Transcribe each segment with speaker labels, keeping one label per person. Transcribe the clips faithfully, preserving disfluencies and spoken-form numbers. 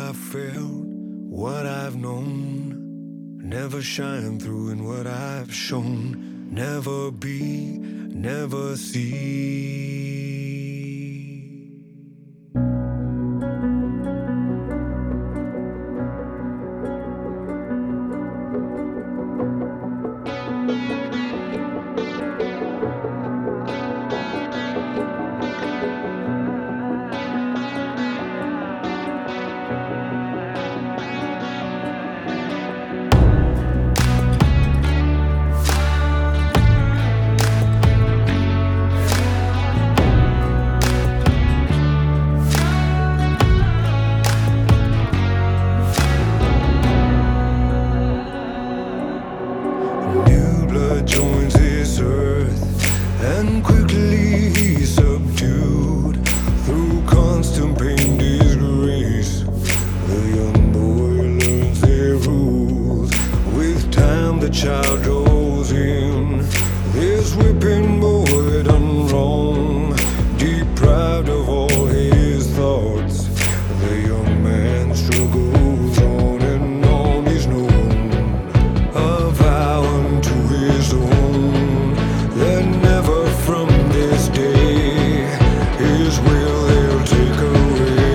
Speaker 1: I've felt, what I've known, never shine through in what I've shown, never be, never see. Joins this earth, and quickly he's subdued through constant pain, disgrace. The young boy learns their rules. With time the child grows in. This whipping boy done wrong, deprived of all his thoughts. The young man struggles on and on. He's known a vow unto his own, that never from this day his will they'll take away.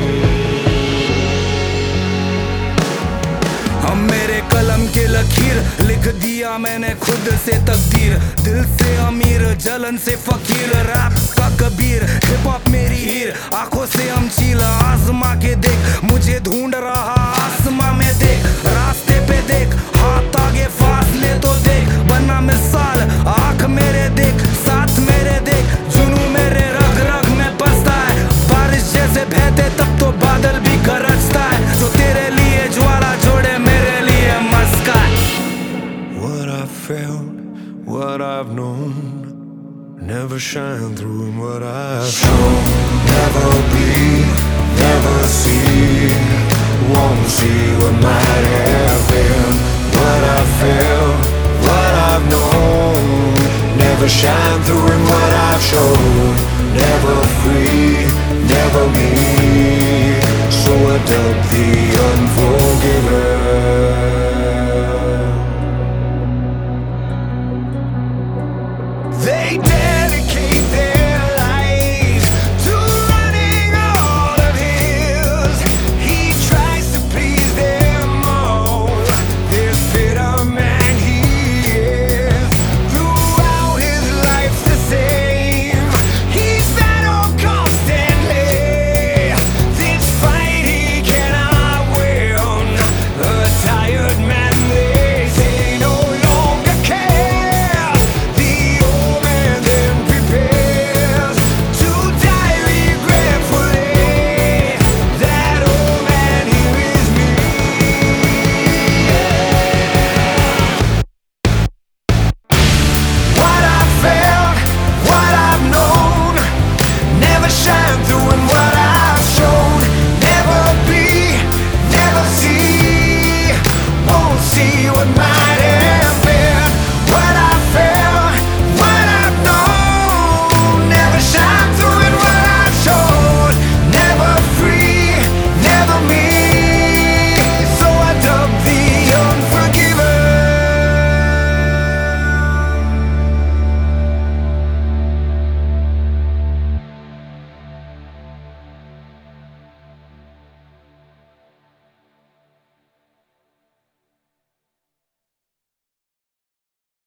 Speaker 2: हम मेरे कलम के लकीर लिख दिया मैंने खुद से तकदीर, दिल से अमीर जलन से फकीर, रैप का कबीर, हिप हॉप मेरी हीर, आंखों से हम चील आजमा के देख, मुझे ढूंढ रहा आसमां में देख, रास्ते पे देख, हाथ आगे फासले तो देख, बना मिसाल आंख मेरे देख, साथ मेरे देख, जुनू मेरे रग रग में बसता है, बारिश जैसे बहते तब तो बादल भी गरजता है, जो तेरे लिए ज्वाला जोड़े मेरे लिए मस्का है.
Speaker 1: What I've felt, what I've known, never shine through in what I've shown, never be, never see, won't see what might have been. What I've felt, what I've known, never shine through in what I've shown, never free, never me. So I dug the unfold.